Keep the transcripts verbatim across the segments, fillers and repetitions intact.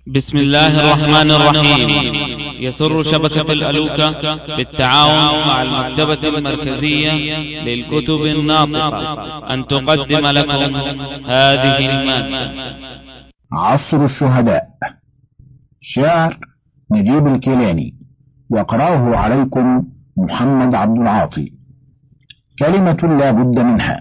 بسم الله الرحمن الرحيم. يسر شبكة الألوكة بالتعاون مع المكتبة المركزية للكتب الناطقة أن تقدم لكم هذه المادة. عصر الشهداء، شعر نجيب الكيلاني، يقرأه عليكم محمد عبد العاطي. كلمة لا بد منها.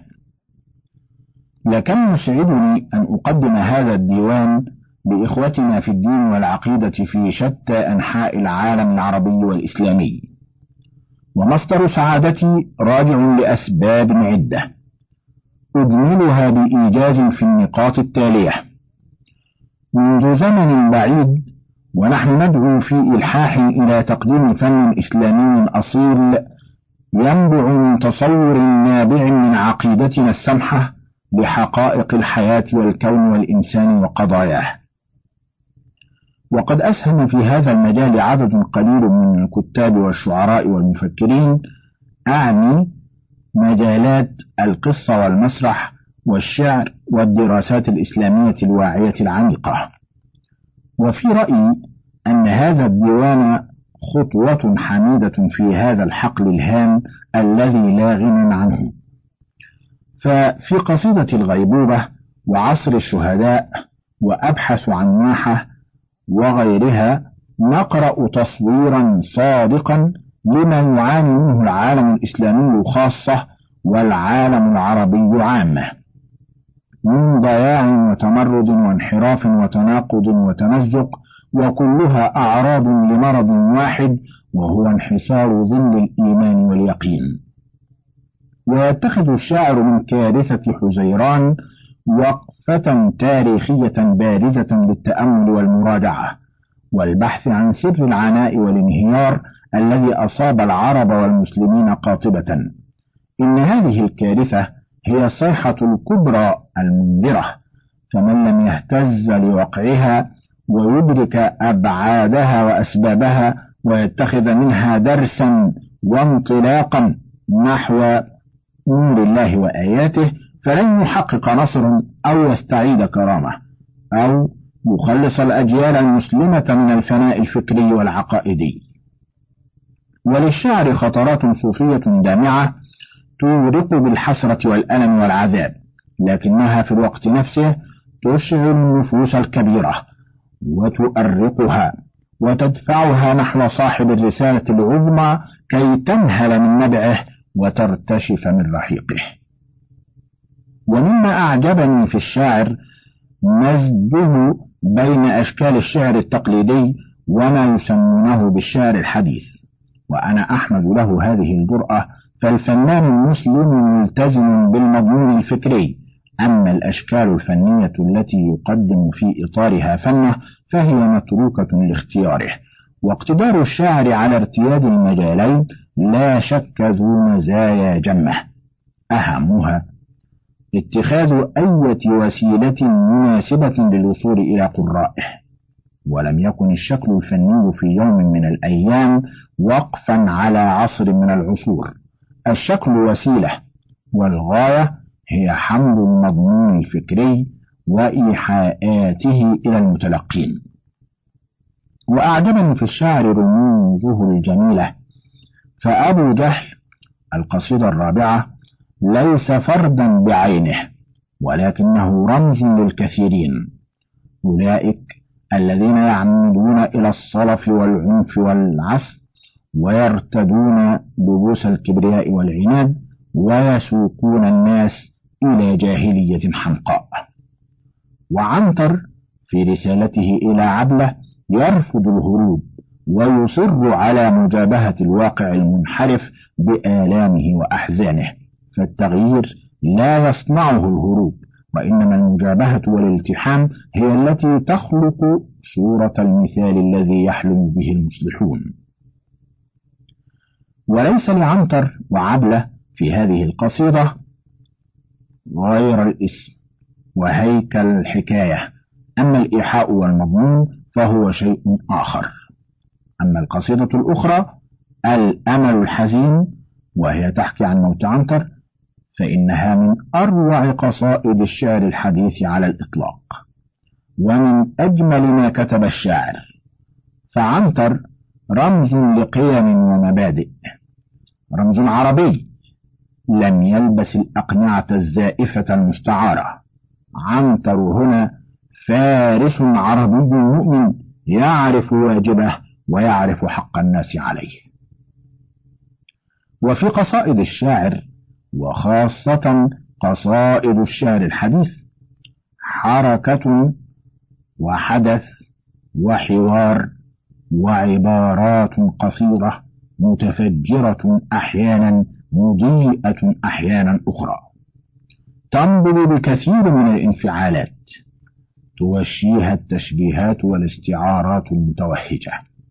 لكم يسعدني أن أقدم هذا الديوان لإخوتنا في الدين والعقيدة في شتى أنحاء العالم العربي والإسلامي، ومصدر سعادتي راجع لأسباب عدة أجملها بإيجاز في النقاط التالية. منذ زمن بعيد ونحن ندعو في إلحاح إلى تقديم فن إسلامي أصيل ينبع من تصور نابع من عقيدتنا السمحة لحقائق الحياة والكون والإنسان وقضاياه. وقد أسهم في هذا المجال عدد قليل من الكتاب والشعراء والمفكرين، أعني مجالات القصة والمسرح والشعر والدراسات الإسلامية الواعية العميقة. وفي رأيي أن هذا الديوان خطوة حميدة في هذا الحقل الهام الذي لا غنى عنه. ففي قصيدة الغيبوبة وعصر الشهداء وأبحث عن واحة وغيرها نقرأ تصويرا صادقا لما يعاني منه العالم الإسلامي خاصة والعالم العربي عامة من ضياع وتمرد وانحراف وتناقض وتمزق، وكلها أعراض لمرض واحد وهو انحسار ظل الإيمان واليقين. ويتخذ الشاعر من كارثة حزيران وقفة تاريخية بارزة للتأمل والمراجعة والبحث عن سر العناء والانهيار الذي أصاب العرب والمسلمين قاطبة. إن هذه الكارثة هي الصيحة الكبرى المنذرة، فمن لم يهتز لوقعها ويدرك أبعادها وأسبابها ويتخذ منها درسا وانطلاقا نحو نور الله وآياته فلن يحقق نصر أو يستعيد كرامة أو يخلص الأجيال المسلمة من الفناء الفكري والعقائدي. وللشعر خطرات صوفية دامعة تورق بالحسرة والألم والعذاب، لكنها في الوقت نفسه تشعل النفوس الكبيرة وتؤرقها وتدفعها نحو صاحب الرسالة العظمى كي تنهل من نبعه وترتشف من رحيقه. ومما أعجبني في الشاعر مزجه بين أشكال الشعر التقليدي وما يسمونه بالشعر الحديث، وأنا أحمد له هذه الجرأة، فالفنان المسلم ملتزم بالمضمون الفكري، أما الأشكال الفنية التي يقدم في إطارها فنه فهي متروكة لاختياره. واقتدار الشاعر على ارتياد المجالين لا شك ذو مزايا جمة، أهمها اتخاذ أي وسيلة مناسبة للوصول إلى قرائه. ولم يكن الشكل الفني في يوم من الأيام وقفا على عصر من العصور. الشكل وسيلة، والغاية هي حمل المضمون الفكري وإيحاءاته إلى المتلقين. وأعجبني في الشعر رموزه الجميلة، فأبو جهل القصيدة الرابعة ليس فردا بعينه ولكنه رمز للكثيرين، أولئك الذين يعمدون إلى الصلف والعنف والعسف ويرتدون لبوس الكبرياء والعناد ويسوقون الناس إلى جاهلية حمقاء. وعنتر في رسالته إلى عبلة يرفض الهروب ويصر على مجابهة الواقع المنحرف بآلامه وأحزانه، فالتغيير لا يصنعه الهروب، وإنما المجابهة والالتحام هي التي تخلق صورة المثال الذي يحلم به المصلحون. وليس لعنتر وعبلة في هذه القصيدة غير الاسم وهيكل الحكاية، أما الإيحاء والمضمون فهو شيء آخر. أما القصيدة الأخرى الأمل الحزين وهي تحكي عن موت عنتر فإنها من أروع قصائد الشعر الحديث على الإطلاق. ومن أجمل ما كتب الشاعر، فعنتر رمز لقيم ومبادئ، رمز عربي لم يلبس الأقنعة الزائفة المستعارة. عنتر هنا فارس عربي مؤمن يعرف واجبه ويعرف حق الناس عليه. وفي قصائد الشاعر وخاصة قصائد الشعر الحديث حركة وحدث وحوار وعبارات قصيرة متفجرة أحيانا مضيئة أحيانا أخرى، تنبض بكثير من الانفعالات توشيها التشبيهات والاستعارات المتوهجة.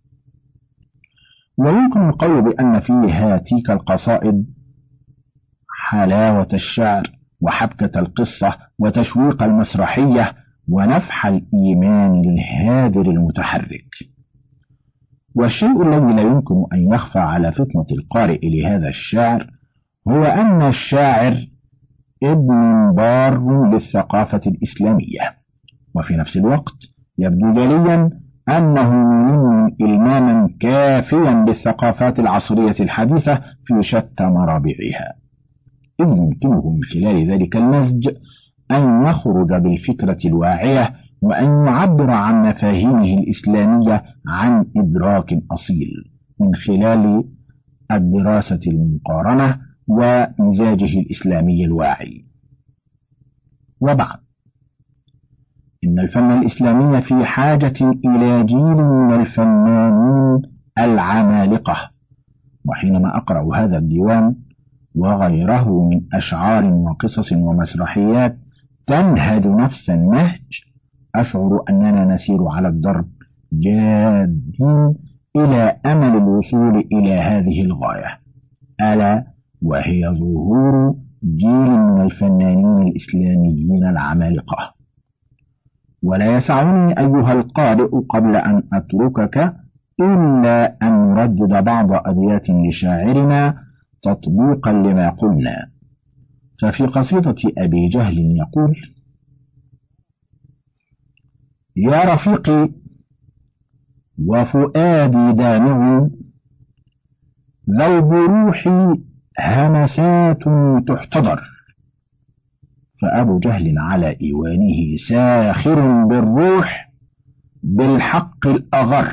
ويمكن القول بأن في هاتيك القصائد حلاوة الشعر وحبكة القصة وتشويق المسرحية ونفح الإيمان الهادر المتحرك. والشيء الذي لا يمكن أن يخفى على فطنة القارئ لهذا الشعر هو أن الشاعر ابن بار للثقافة الإسلامية، وفي نفس الوقت يبدو جليا أنه من إلماما كافيا للثقافات العصرية الحديثة في شتى مرابعها، إذ يمكنه من خلال ذلك المزج أن يخرج بالفكرة الواعية وأن يعبر عن مفاهيمه الإسلامية عن إدراك أصيل من خلال الدراسة المقارنة ومزاجه الإسلامي الواعي. وبعد، إن الفن الإسلامي في حاجة إلى جيل من الفنانين العمالقة. وحينما أقرأ هذا الديوان وغيره من أشعار وقصص ومسرحيات تنهج نفس النهج، أشعر أننا نسير على الدرب جادين إلى أمل الوصول إلى هذه الغاية، ألا وهي ظهور جيل من الفنانين الإسلاميين العمالقة. ولا يسعني أيها القارئ قبل أن أتركك إلا أن نردد بعض أبيات لشاعرنا تطبيقا لما قلنا. ففي قصيدة أبي جهل يقول: يا رفيقي وفؤادي دامع، ذو بروحي همسات تحتضر، فأبو جهل على إيوانه ساخر بالروح بالحق الأغر،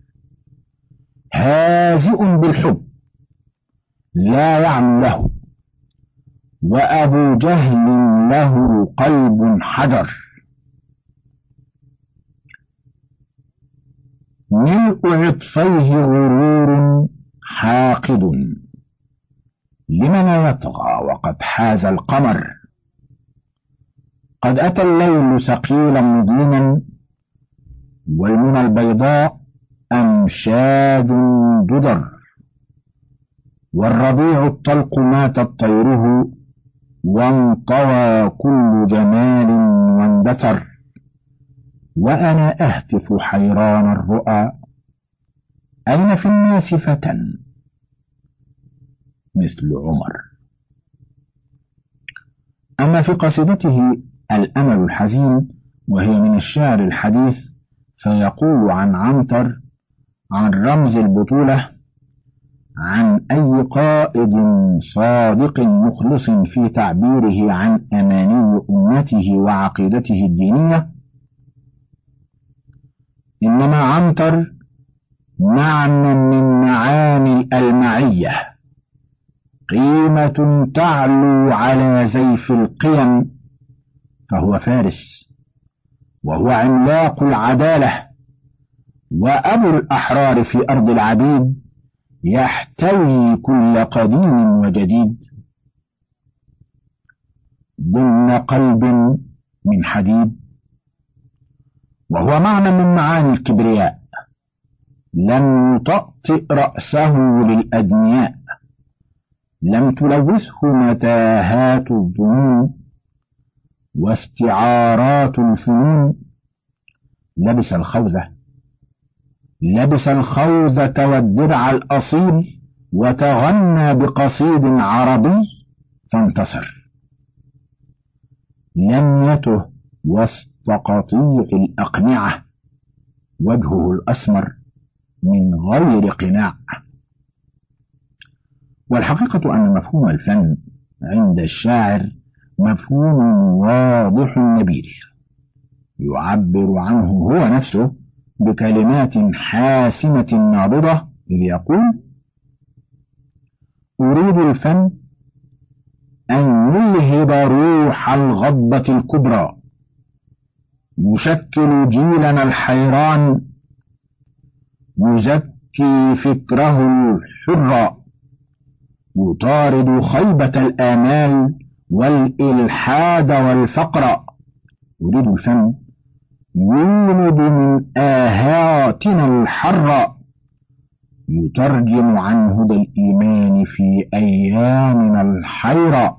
هازئ بالحب لا يعلو له، وأبو جهل له قلب حجر، ملء عطفيه غرور حاقد، لمن يطغى وقد حاز القمر، قد أتى الليل ثقيلا مظلما، والمنى البيضاء أمشاج ددر، والربيع الطلق ماتت طيره، وانطوى كل جمال واندثر، وأنا أهتف حيران الرؤى، أين في الناس فتى مثل عمر. أما في قصيدته الأمل الحزين وهي من الشعر الحديث فيقول عن عنتر عن رمز البطولة: عن أي قائد صادق مخلص في تعبيره عن أماني أمته وعقيدته الدينية، إنما عنتر معنى من معاني الألمعية، قيمة تعلو على زيف القيم، فهو فارس وهو عملاق العدالة وأبو الأحرار في أرض العبيد، يحتوي كل قديم وجديد، ضمن قلب من حديد، وهو معنى من معاني الكبرياء، لم يطأطئ رأسه للأدنياء، لم تلوثه متاهات الظنون واستعارات الفنون، لبس الخوذة لبس الخوذة والدرع الأصيل، وتغنى بقصيد عربي فانتصر، لم يته وسط قطيع الأقنعة، وجهه الأسمر من غير قناع. والحقيقة أن مفهوم الفن عند الشاعر مفهوم واضح نبيل، يعبر عنه هو نفسه بكلمات حاسمة نابضة، إذ يقول: أريد الفن أن يلهب روح الغضبة الكبرى، يشكل جيلنا الحيران، يزكي فكره الحر، يطارد خيبة الآمال والإلحاد والفقر. أريد الفن يولد من آهاتنا الحر، يترجم عن هدى الإيمان في أيامنا الحيرة.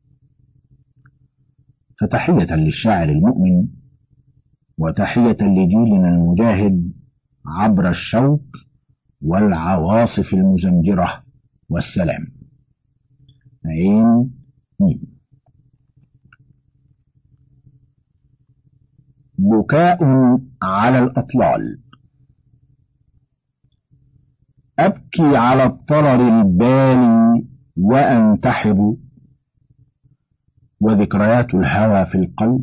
فتحية للشاعر المؤمن، وتحية لجيلنا المجاهد عبر الشوق والعواصف المزمجرة، والسلام. عين ميم. بكاء على الأطلال. أبكي على الطرر البالي وأنتحب، وذكريات الهوى في القلب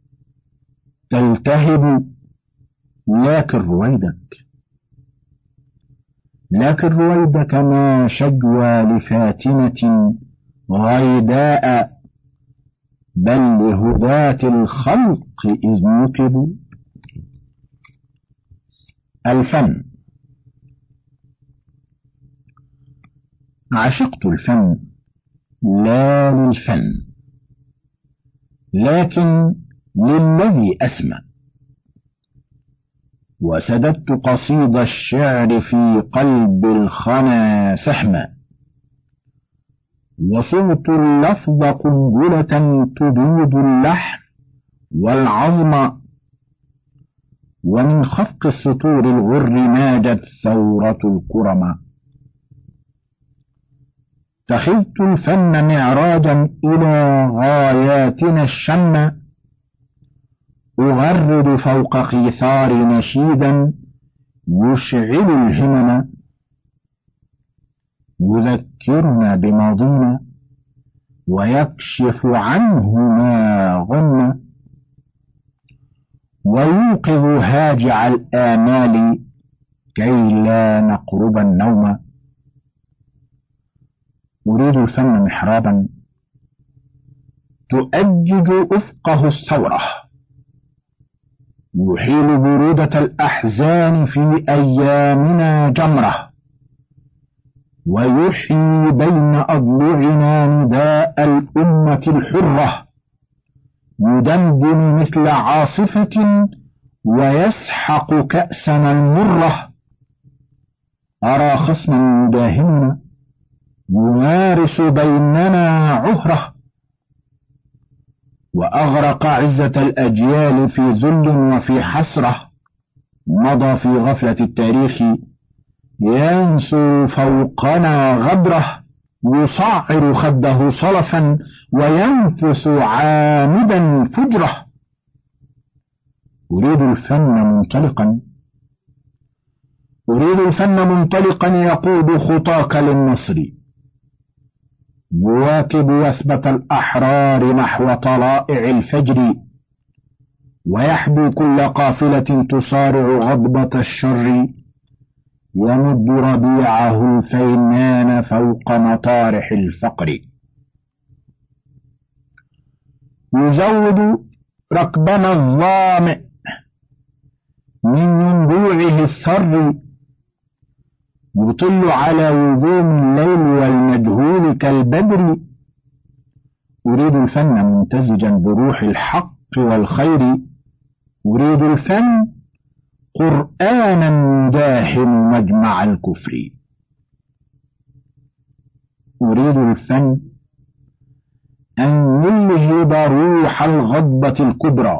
تلتهب. لكن رويدك لكن رويدك ما شجوى لفاتنة غيداء، بل لهداة الخلق إذ نكبوا. الفن. عشقت الفن لا للفن، لكن للذي أسمى، وسددت قصيد الشعر في قلب الخنا سهما، وصمت اللفظ قنبلة تبيض اللحم والعظم، ومن خفق السطور الغر ماجت ثورة الكرم. اتخذت الفن معراجا إلى غاياتنا الشمة، أغرد فوق قيثار نشيدا يشعل الهمم، يذكرنا بماضينا ويكشف عنه ما غم، ويوقظ هاجع الآمال كي لا نقرب النوم. أريد الفن محرابا تؤجج أفقه الثورة، يحيل برودة الأحزان في أيامنا جمرة، ويحيي بين أضلعنا نداء الأمة الحرة، يدندن مثل عاصفة ويسحق كأسنا المرة. أرى خصما يداهمنا يمارس بيننا عهرة، وأغرق عزة الأجيال في ذل وفي حسرة، مضى في غفلة التاريخ ينسو فوقنا غدره، يصعر خده صلفا وينفث عامدا فجره. أريد الفن منطلقا أريد الفن منطلقا يقود خطاك للنصر، يواكب وثبة الأحرار نحو طلائع الفجر، ويحدو كل قافلة تصارع غضبة الشر، يمد ربيعه الفينان فوق مطارح الفقر، يزود ركبنا الظامئ من ينبوعه الثر، يطل على وجوم الليل والمجهول كالبدر. أريد الفن ممتزجا بروح الحق والخير، أريد الفن قرآنا يداهم مجمع الكفر. أريد الفن أن يلهب روح الغضبة الكبرى،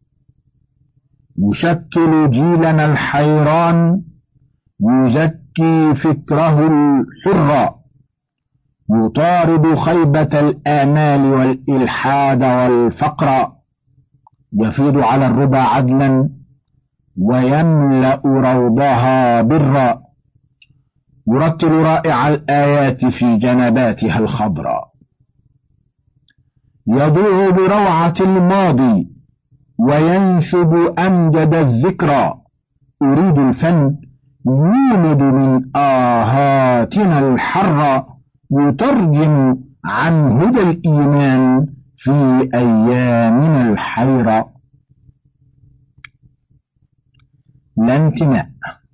يشكل جيلنا الحيران، يزكي فكره الحر، يطارد خيبة الآمال والإلحاد والفقر. يفيض على الربا عدلا ويملأ روضها برا، يرتل رائع الآيات في جنباتها الخضراء، يضوء بروعة الماضي وينشد أمجد الذكرى. أريد الفن يولد من آهاتنا الحرة، يترجم عن هدى الإيمان في أيامنا الحيرة. لا انتماء.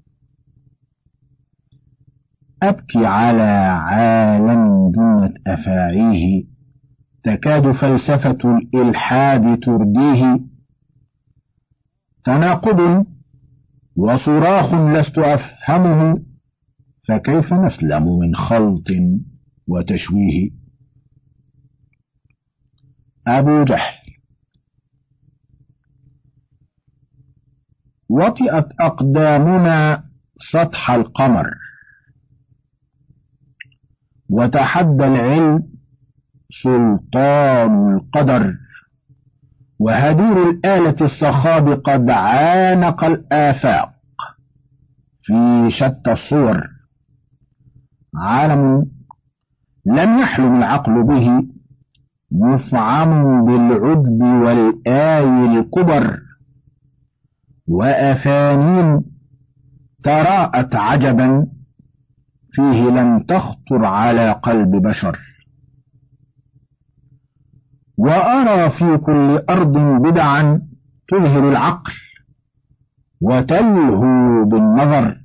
أبكي على عالم جنت أفاعيه، تكاد فلسفة الإلحاد ترديه. تناقض وصراخ لست أفهمه، فكيف نسلم من خلط وتشويه. أبو جهل. وطئت أقدامنا سطح القمر، وتحدى العلم سلطان القدر، وهدير الآلة الصخاب قد عانق الآفاق في شتى الصور. عالم لم يحلم العقل به، يفعم بالعجب والآي الكبر، وأفانين تراءت عجبا فيه لم تخطر على قلب بشر. وأرى في كل أرض بدعا تذهل العقل وتلهو بالنظر.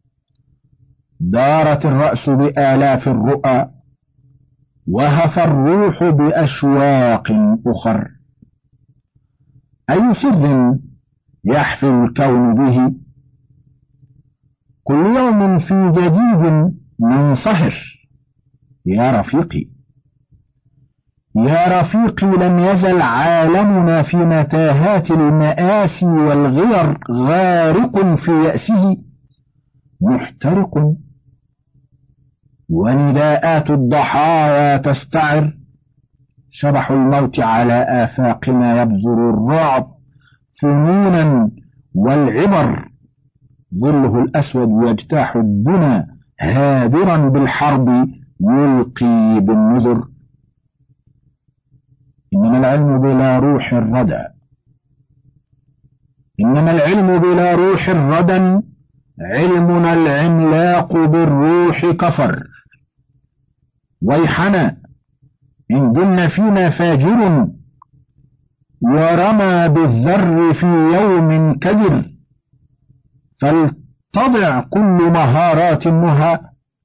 دارت الرأس بآلاف الرؤى، وهف الروح بأشواق أخر. أي سر يحفل الكون به، كل يوم في جديد ننصهر. يا رفيقي يا رفيقي لم يزل عالمنا في متاهات المآسي والغير غارق في يأسه محترق، ونداءات الضحايا تستعر. شبح الموت على آفاقنا يبذر الرعب فنونا والعبر. ظله الأسود يجتاح الدنا هادرا بالحرب يلقي بالنذر. إنما العلم بلا روح الردى، إنما العلم بلا روح الردى، علمنا العملاق بالروح كفر. ويحنا إن دن فينا فاجر، ورمى بالذر في يوم كدر. فلتضع كل مهارات النهى،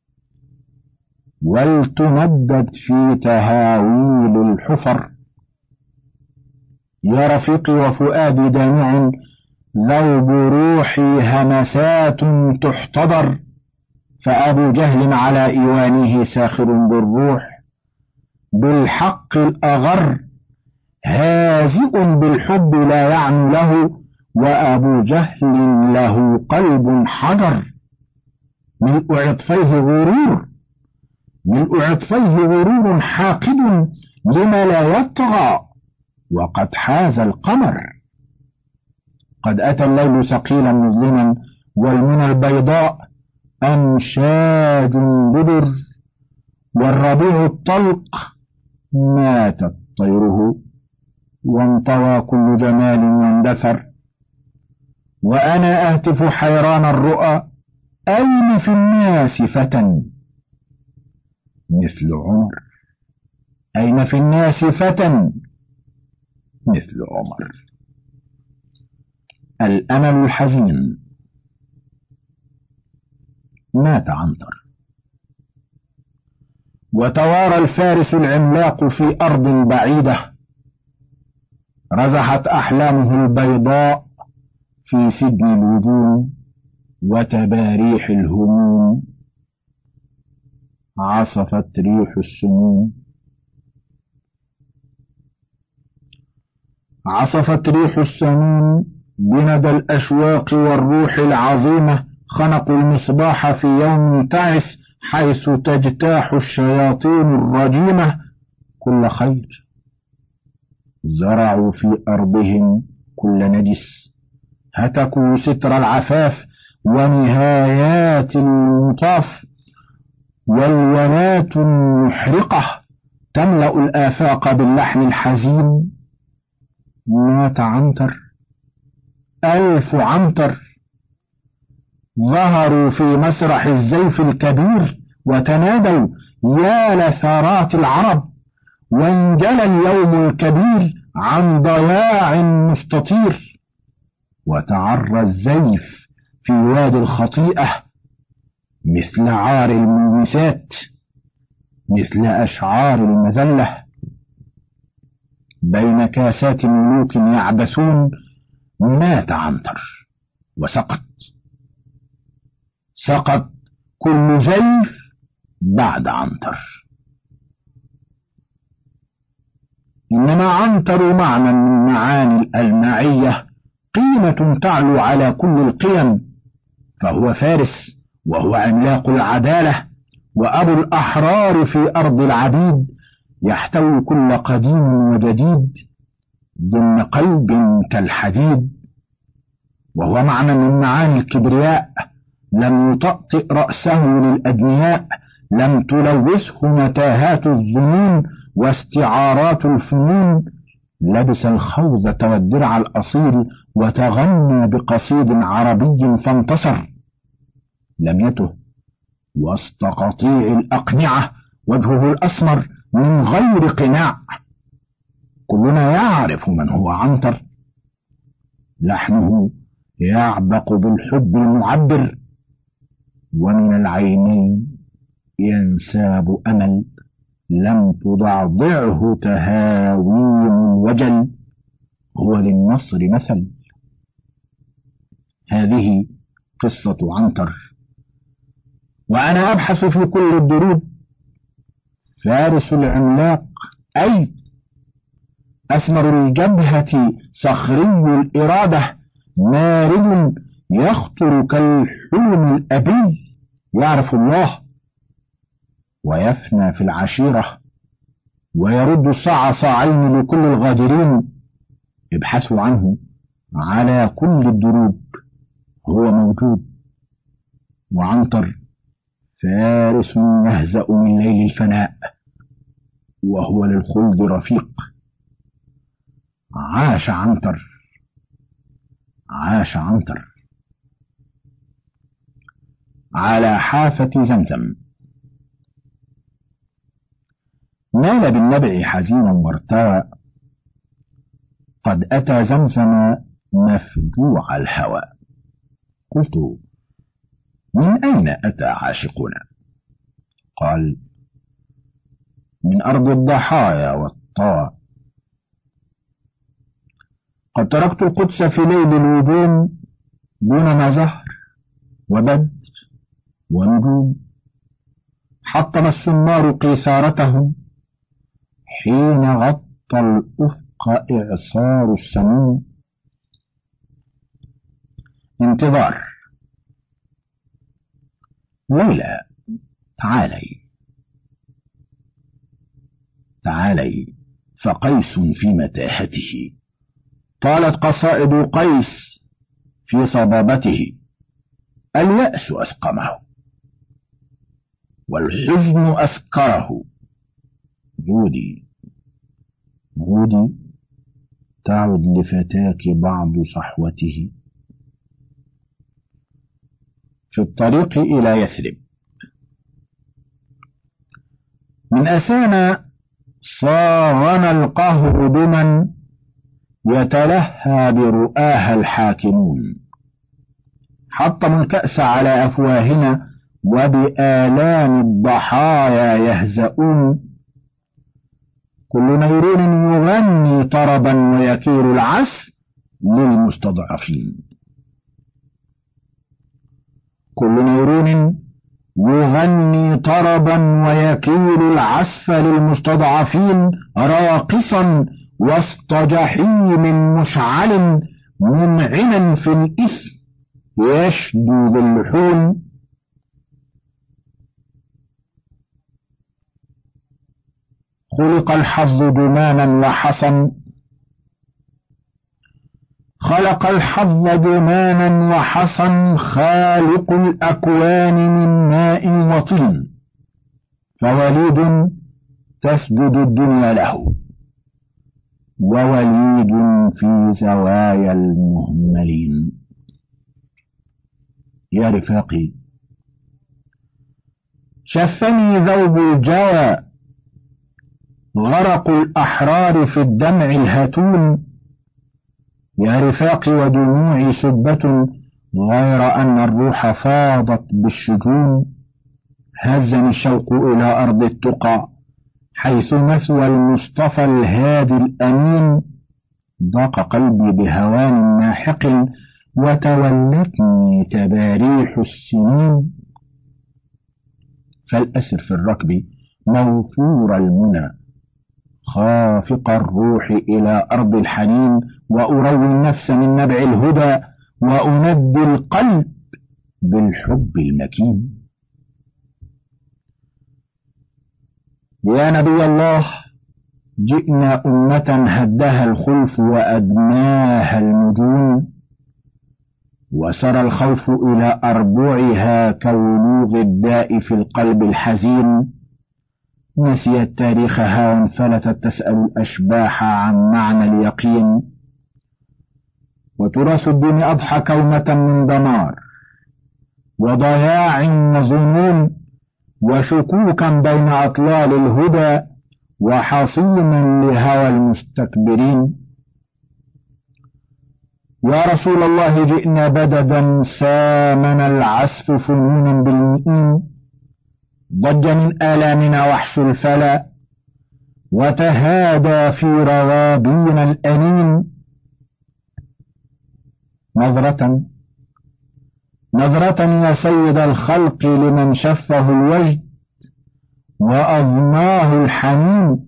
ولتمدد في تهاويل الحفر. يا رفيقي وفؤادي دامع، ذوب روحي همسات تحتضر. فأبو جهل على إيوانه ساخر بالروح، بالحق الأغر هازئ بالحب لا يعن له. وأبو جهل له قلب حجر، ملء عطفيه غرور، ملء عطفيه غرور حاقد لما لا يطغى، وقد حاز القمر. قد أتى الليل ثقيلا مظلما، والمنى البيضاء أمشاج بدر. والربيع الطلق ماتت طيره، وانطوى كل جمال واندثر. وأنا أهتف حيران الرؤى، أين في الناس فتى مثل عمر؟ أين في الناس فتى مثل عمر؟ الأمل الحزين. مات عنتر، وتوارى الفارس العملاق في أرض بعيدة. رزحت أحلامه البيضاء في سجن الوجوم وتباريح الهموم. عصفت ريح السموم، عصفت ريح السموم بندى الأشواق والروح العظيمة. خنقوا المصباح في يوم تعس، حيث تجتاح الشياطين الرجيمة كل خير. زرعوا في أرضهم كل نجس، هتكوا ستر العفاف ونهايات المطاف، والولاة المحرقة تملأ الآفاق باللحن الحزين. مات عنتر، ألف عنتر، ظهروا في مسرح الزيف الكبير وتنادوا يا لثارات العرب، وانجلى اليوم الكبير عن ضياع مستطير، وتعرى الزيف في وادي الخطيئة مثل عار الموسات، مثل أشعار المذلة، بين كاسات ملوك يعبثون. مات عنتر وسقط، سقط كل زيف بعد عنتر. إنما عنتر معنى من معاني الألماعية، قيمة تعلو على كل القيم، فهو فارس، وهو عملاق العدالة، وأبو الأحرار في أرض العبيد، يحتوي كل قديم وجديد ضمن قلب كالحديد. وهو معنى من معاني الكبرياء، لم يطأطئ رأسه للأدنياء، لم تلوثه متاهات الظنون واستعارات الفنون، لبس الخوذة والدرع الأصيل وتغنى بقصيد عربي فانتصر. لم يته وسط قطيع الأقنعة وجهه الأسمر من غير قناع. كلنا يعرف من هو عنتر، لحنه يعبق بالحب المعبر، ومن العينين ينساب أمل لم تضعضعه تهاويم الوجل، هو للنصر مثل. هذه قصة عنتر، وأنا أبحث في كل الدروب. فارس العملاق أي أثمر الجبهة صخري الإرادة، مارد يخطر كالحلم الأبي، يعرف الله ويفنى في العشيرة، ويرد صاع صاعين لكل الغادرين. ابحثوا عنه على كل الدروب، هو موجود. وعنتر فارس يهزأ من ليل الفناء، وهو للخلد رفيق. عاش عنتر، عاش عنتر. على حافة زمزم نال بالنبع حزينا وارتوى، قد أتى زمزم مفجوع الهوى. قلت من أين أتى عاشقنا؟ قال من أرض الضحايا والطوى. قد تركت القدس في ليل الوجوم، دون زهر وبدر ونجوم. حطم السمار قيثارتهم حين غطى الأفق إعصار السموم. انتظار. ليلى تعالي تعالي، فقيس في متاهته، طالت قصائد قيس في صبابته. اليأس أسقمه والحزن أسكره. عودي عودي، تعد لفتاك بعض صحوته. في الطريق إلى يثرب. من أسانا صاغنا القهر بمن يتلهى برؤاها الحاكمون. حطموا الكأس على أفواهنا وبآلام الضحايا يهزؤون. كل نيرون يغني طربا ويكير العسف للمستضعفين. كل نيرون يغني طربا ويكيل العسف للمستضعفين، راقصا وسط جحيم مشعل، منعما في الإثم يشدو باللحون. خلق الحظ جمانا وحصن، خلق الحظ جمانا وحصا خالق الأكوان من ماء وطين، فوليد تسجد الدنيا له، ووليد في زوايا المهملين. يا رفاقي، شفني ذوب الجوى، غرق الأحرار في الدمع الهتون. يا رفاقي، ودموعي سبة، غير أن الروح فاضت بالشجون. هزني الشوق إلى أرض التقى، حيث مثوى المصطفى الهادي الأمين. ضاق قلبي بهوان ناحق، وتولتني تباريح السنين. فالأسر في الركب موفور المنى، خافق الروح إلى أرض الحنين. وأروي النفس من نبع الهدى، وأندي القلب بالحب المكين. يا نبي الله، جئنا أمة هدها الخلف وأدماها النجوم، وسرى الخوف إلى أربعها كولوغ الداء في القلب الحزين. نسيت تاريخها وانفلتت تسأل الأشباح عن معنى اليقين. وتراث الدين أضحى كومة من دمار وضياع وظنون، وشكوكا بين أطلال الهدى، وحصيما لهوى المستكبرين. يا رسول الله، جئنا بددا سامنا العسف فنونا بالمئين. ضج من آلامنا وحش الفلا، وتهادى في روابينا الأنين. نظرة نظرة يا سيد الخلق لمن شفه الوجد وأظناه الحنين.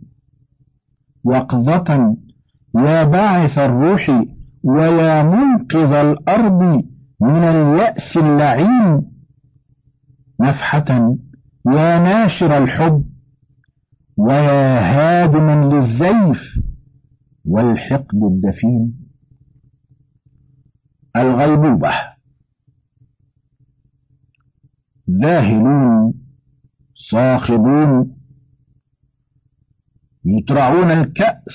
يقظة يا باعث الروح، ويا منقذ الأرض من اليأس اللعين. نفحة يا ناشر الحب، ويا هادما للزيف والحقد الدفين. الغيبوبة. ذاهلون صاخبون، يترعون الكأس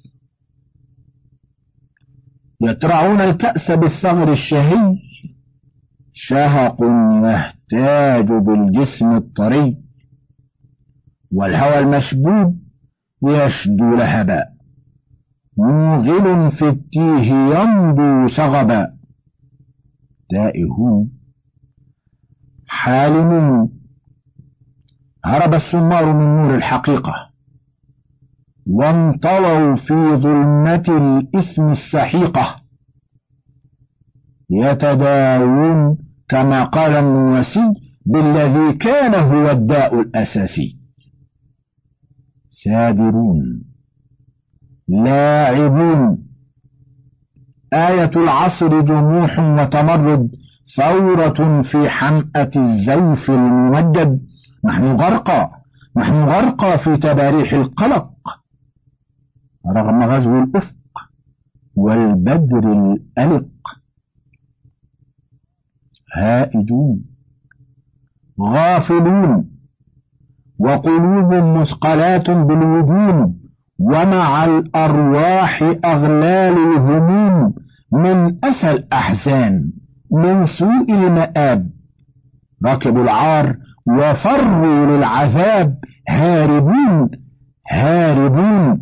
يترعون الكأس بالثغر الشهي. شهق يهتاج بالجسم الطري، والهوى المشبوب يشدو لهبا. موغل في التيه يمضو شغبا. تائهون حالمون، هرب السمار من نور الحقيقة، وانطووا في ظلمة الإثم السحيقة. يتداوون كما قال النواسي بالذي كان هو الداء الأساسي. سادرون لاعبون، آية العصر جموح وتمرد، ثورة في حمأة الزيف الممجد. نحن غرقى نحن غرقى في تباريح القلق، رغم غزو الأفق والبدر الألق. هائجون غافلون، وقلوب مثقلات بالوجود، ومع الأرواح أغلال الهموم. من أسى الأحزان، من سوء المآب، ركبوا العار وفروا للعذاب. هاربون هاربون.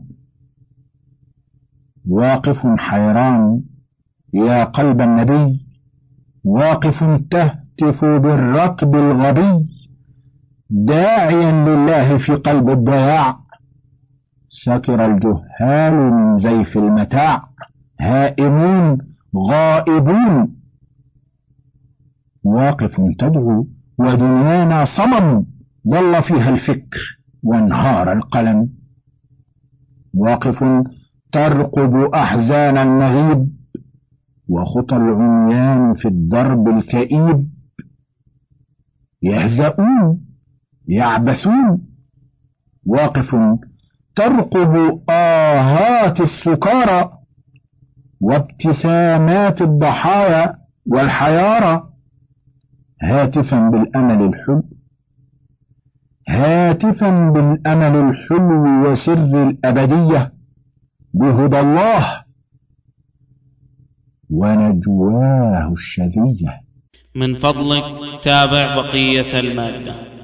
واقف حيران يا قلب النبي، واقف تهتف بالركب الغبي، داعيا لله في قلب الضياع. سكر الجهال من زيف المتاع، هائمون غائبون. واقف تدعو ودنيانا صمم، ضل فيها الفكر وانهار القلم. واقف ترقب أحزان النغيب، وخطى العميان في الدرب الكئيب. يهزؤون يعبثون. واقف ترقب آهات السكارى، وابتسامات الضحايا والحيارى، هاتفا بالأمل الحلو، هاتفا بالأمل الحلو وسر الأبدية بهدى الله ونجواه الشذية. من فضلك تابع بقية المادة.